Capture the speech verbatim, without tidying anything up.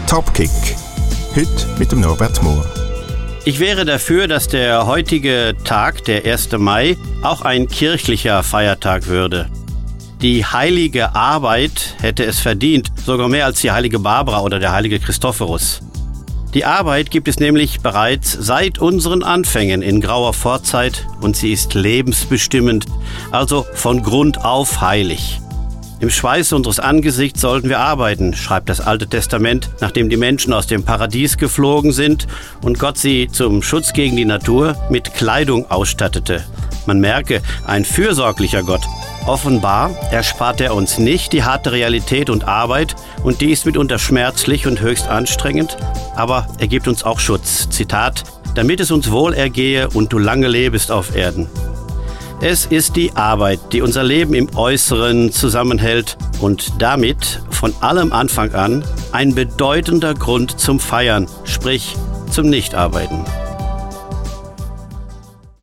Topkick. Heute mit dem Norbert Mohr. Ich wäre dafür, dass der heutige Tag, der erste Mai, auch ein kirchlicher Feiertag würde. Die heilige Arbeit hätte es verdient, sogar mehr als die heilige Barbara oder der heilige Christophorus. Die Arbeit gibt es nämlich bereits seit unseren Anfängen in grauer Vorzeit und sie ist lebensbestimmend, also von Grund auf heilig. Im Schweiß unseres Angesichts sollten wir arbeiten, schreibt das Alte Testament, nachdem die Menschen aus dem Paradies geflogen sind und Gott sie zum Schutz gegen die Natur mit Kleidung ausstattete. Man merke, ein fürsorglicher Gott. Offenbar erspart er uns nicht die harte Realität und Arbeit und die ist mitunter schmerzlich und höchst anstrengend, aber er gibt uns auch Schutz. Zitat, damit es uns wohl ergehe und du lange lebest auf Erden. Es ist die Arbeit, die unser Leben im Äußeren zusammenhält und damit von allem Anfang an ein bedeutender Grund zum Feiern, sprich zum Nichtarbeiten.